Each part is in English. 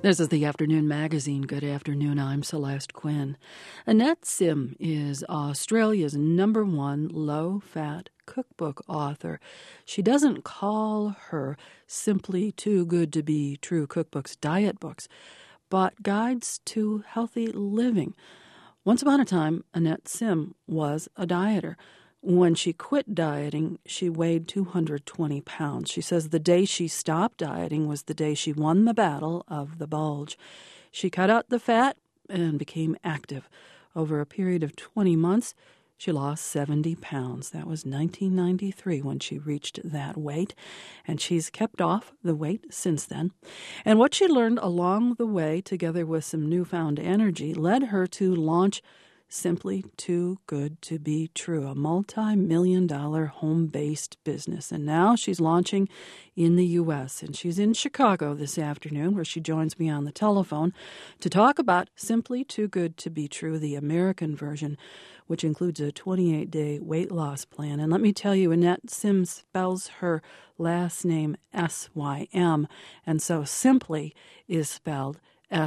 This is the Afternoon Magazine. Good afternoon. I'm Celeste Quinn. Annette Sim is Australia's #1 low-fat cookbook author. She doesn't call her Simply Too Good to Be True cookbooks diet books, but guides to healthy living. Once upon a time, Annette Sim was a dieter. When she quit dieting, she weighed 220 pounds. She says the day she stopped dieting was the day she won the battle of the bulge. She cut out the fat and became active. Over a period of 20 months, she lost 70 pounds. That was 1993 when she reached that weight, and she's kept off the weight since then. And what she learned along the way, together with some newfound energy, led her to launch Simply Too Good to Be True, a multi-million-dollar home-based business. And now she's launching in the U.S., and she's in Chicago this afternoon, where she joins me on the telephone to talk about Simply Too Good to Be True, the American version, which includes a 28-day weight loss plan. And let me tell you, Annette Sim spells her last name S-Y-M, and so Simply is spelled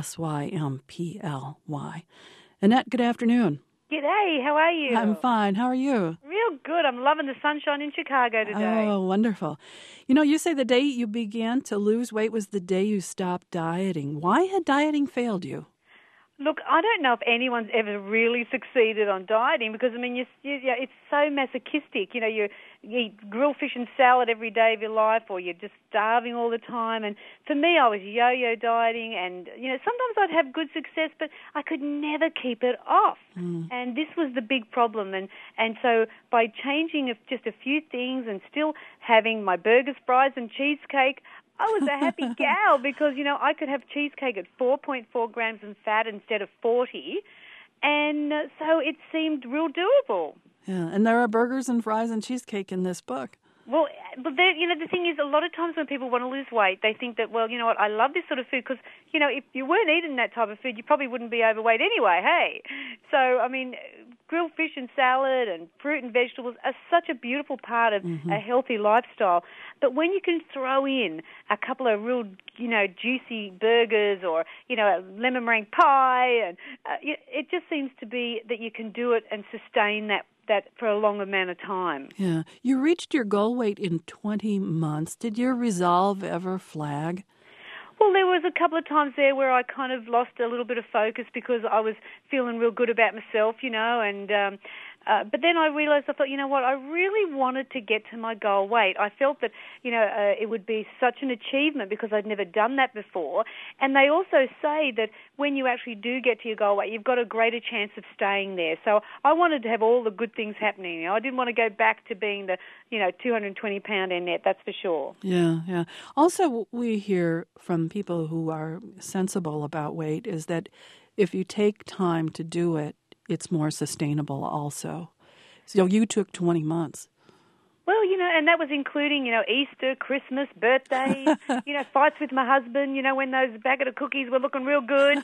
S-Y-M-P-L-Y. Annette, good afternoon. G'day, how are you? I'm fine. How are you? Real good. I'm loving the sunshine in Chicago today. Oh, wonderful. You know, you say the day you began to lose weight was the day you stopped dieting. Why had dieting failed you? Look, I don't know if anyone's ever really succeeded on dieting because, I mean, it's so masochistic. You know, you eat grilled fish and salad every day of your life, or you're just starving all the time. And for me, I was yo-yo dieting, and, you know, sometimes I'd have good success, but I could never keep it off. And this was the big problem. And so by changing just a few things and still having my burgers, fries, and cheesecake, I was a happy gal because, you know, I could have cheesecake at 4.4 grams in fat instead of 40, and so it seemed real doable. Yeah, and there are burgers and fries and cheesecake in this book. Well, but you know, the thing is, a lot of times when people want to lose weight, they think that, well, you know what, I love this sort of food because, you know, if you weren't eating that type of food, you probably wouldn't be overweight anyway, hey? So, I mean, grilled fish and salad and fruit and vegetables are such a beautiful part of a healthy lifestyle. But when you can throw in a couple of real, you know, juicy burgers or, you know, a lemon meringue pie, and it just seems to be that you can do it and sustain that for a long amount of time. Yeah. You reached your goal weight in 20 months. Did your resolve ever flag? Well, there was a couple of times there where I kind of lost a little bit of focus because I was feeling real good about myself, you know, and but then I realized, I thought, you know what, I really wanted to get to my goal weight. I felt that, you know, it would be such an achievement because I'd never done that before. And they also say that when you actually do get to your goal weight, you've got a greater chance of staying there. So I wanted to have all the good things happening. You know, I didn't want to go back to being the, you know, 220-pound Annette, that's for sure. Yeah, yeah. Also, we hear from people who are sensible about weight is that if you take time to do it, it's more sustainable also. So you took 20 months. Well, you know, and that was including, you know, Easter, Christmas, birthdays, you know, fights with my husband, you know, when those packet of cookies were looking real good,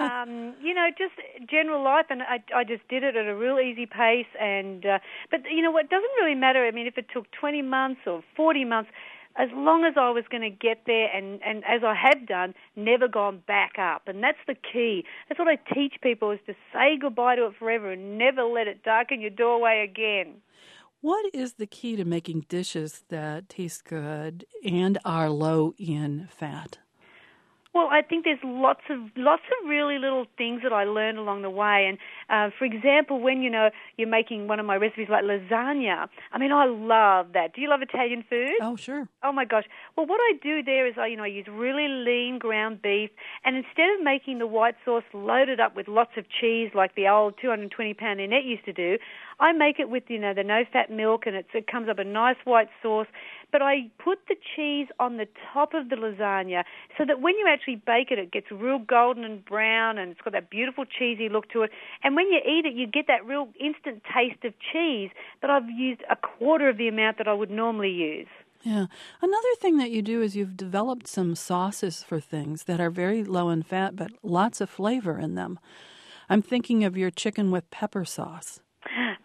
you know, just general life. And I just did it at a real easy pace. And but, you know, what doesn't really matter. I mean, if it took 20 months or 40 months, as long as I was going to get there and as I have done, never gone back up. And that's the key. That's what I teach people is to say goodbye to it forever and never let it darken your doorway again. What is the key to making dishes that taste good and are low in fat? Well, I think there's lots of really little things that I learned along the way. And for example, when you're making one of my recipes like lasagna, I mean, I love that. Do you love Italian food? Oh, sure. Oh my gosh. Well, what I do there is I use really lean ground beef, and instead of making the white sauce loaded up with lots of cheese like the old 220-pound Annette used to do, I make it with the no-fat milk, and it comes up a nice white sauce. But I put the cheese on the top of the lasagna so that when you actually bake it, it gets real golden and brown, and it's got that beautiful cheesy look to it. And when you eat it, you get that real instant taste of cheese, but I've used a quarter of the amount that I would normally use. Yeah. Another thing that you do is you've developed some sauces for things that are very low in fat, but lots of flavor in them. I'm thinking of your chicken with pepper sauce.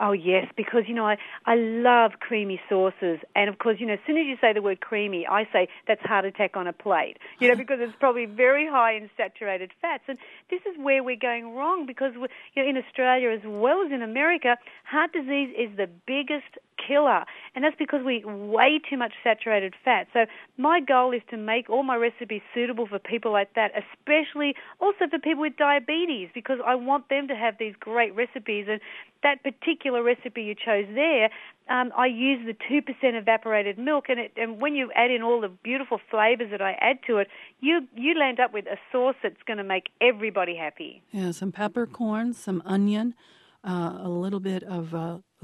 Oh, yes, because, I love creamy sauces. And, of course, as soon as you say the word creamy, I say that's heart attack on a plate, because it's probably very high in saturated fats. And this is where we're going wrong because, in Australia as well as in America, heart disease is the biggest killer. And that's because we eat way too much saturated fat. So my goal is to make all my recipes suitable for people like that, especially also for people with diabetes, because I want them to have these great recipes. And that particular recipe you chose there, I use the 2% evaporated milk, and when you add in all the beautiful flavors that I add to it, you land up with a sauce that's going to make everybody happy. Yeah, some peppercorns, some onion, a little bit of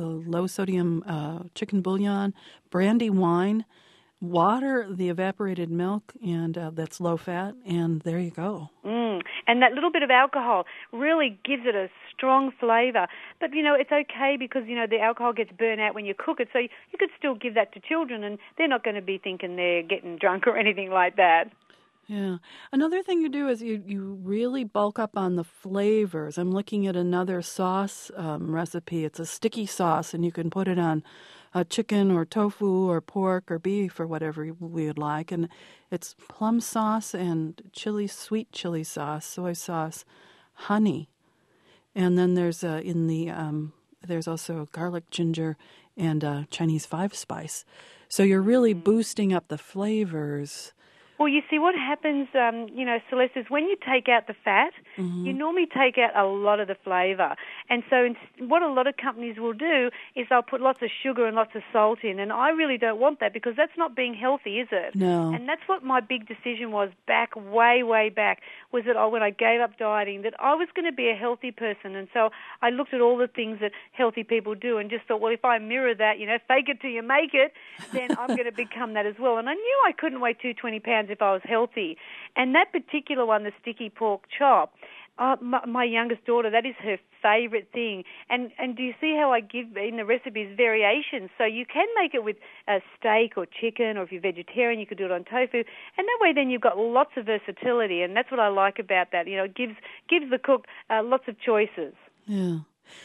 low-sodium chicken bouillon, brandy wine, water, the evaporated milk, and that's low-fat, and there you go. And that little bit of alcohol really gives it a strong flavor. But, it's okay because, the alcohol gets burnt out when you cook it, so you could still give that to children, and they're not going to be thinking they're getting drunk or anything like that. Yeah. Another thing you do is you really bulk up on the flavors. I'm looking at another sauce recipe. It's a sticky sauce, and you can put it on chicken or tofu or pork or beef or whatever we would like. And it's plum sauce and sweet chili sauce, soy sauce, honey. And then there's there's also garlic, ginger, and Chinese 5-spice. So you're really boosting up the flavors. Well, you see, what happens, Celeste, is when you take out the fat, you normally take out a lot of the flavor. And so what a lot of companies will do is they'll put lots of sugar and lots of salt in, and I really don't want that because that's not being healthy, is it? No. And that's what my big decision was back, way back, was that when I gave up dieting, that I was going to be a healthy person. And so I looked at all the things that healthy people do and just thought, well, if I mirror that, fake it till you make it, then I'm going to become that as well. And I knew I couldn't weigh 220 pounds if I was healthy. And that particular one, the sticky pork chop, my youngest daughter, that is her favorite thing. And do you see how I give in the recipes variations? So you can make it with steak or chicken, or if you're vegetarian, you could do it on tofu. And that way then you've got lots of versatility, and that's what I like about that. It gives the cook lots of choices. Yeah.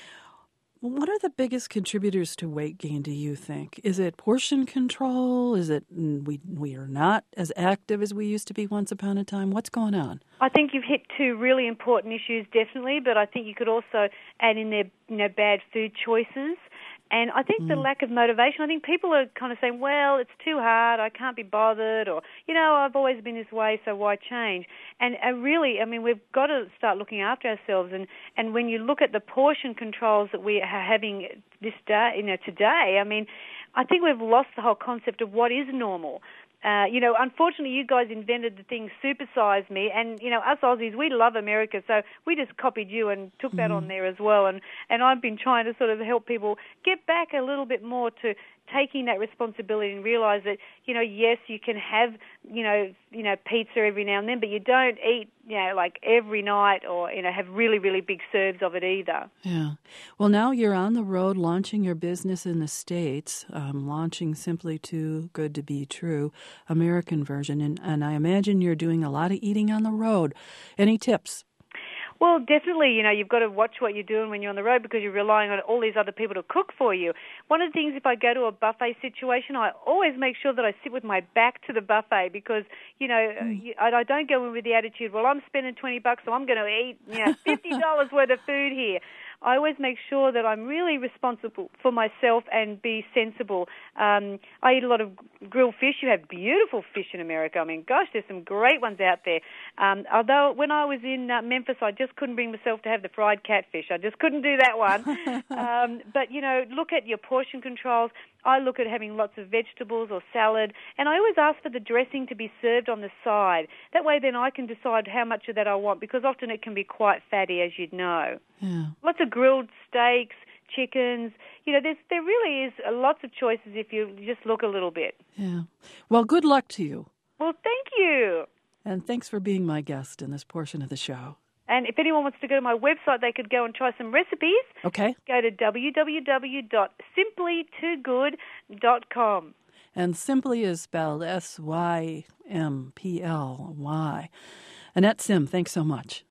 What are the biggest contributors to weight gain, do you think? Is it portion control? Is it we are not as active as we used to be once upon a time? What's going on? I think you've hit two really important issues, definitely, but I think you could also add in there, bad food choices. And I think the lack of motivation, I think people are kind of saying, well, it's too hard, I can't be bothered, or, I've always been this way, so why change? And really, we've got to start looking after ourselves. And when you look at the portion controls that we are having this day, today, I think we've lost the whole concept of what is normal. Unfortunately, you guys invented the thing supersize me, and, us Aussies, we love America, so we just copied you and took that on there as well. And I've been trying to sort of help people get back a little bit more to taking that responsibility and realize that, yes, you can have, pizza every now and then, but you don't eat, like every night or, have really, really big serves of it either. Yeah. Well, now you're on the road launching your business in the States, launching Simply Too Good to Be True, American version. And I imagine you're doing a lot of eating on the road. Any tips? Well, definitely, you've got to watch what you're doing when you're on the road because you're relying on all these other people to cook for you. One of the things, if I go to a buffet situation, I always make sure that I sit with my back to the buffet because, I don't go in with the attitude, well, I'm spending $20, so I'm going to eat, $50 worth of food here. I always make sure that I'm really responsible for myself and be sensible. I eat a lot of grilled fish. You have beautiful fish in America. Gosh, there's some great ones out there. Although when I was in Memphis, I just couldn't bring myself to have the fried catfish. I just couldn't do that one. But, look at your portion controls. I look at having lots of vegetables or salad, and I always ask for the dressing to be served on the side. That way then I can decide how much of that I want, because often it can be quite fatty, as you'd know. Yeah. Lots of grilled steaks, chickens. There really is lots of choices if you just look a little bit. Yeah. Well, good luck to you. Well, thank you. And thanks for being my guest in this portion of the show. And if anyone wants to go to my website, they could go and try some recipes. Okay. Go to www.simplytoogood.com. And Simply is spelled Symply. Annette Sim, thanks so much.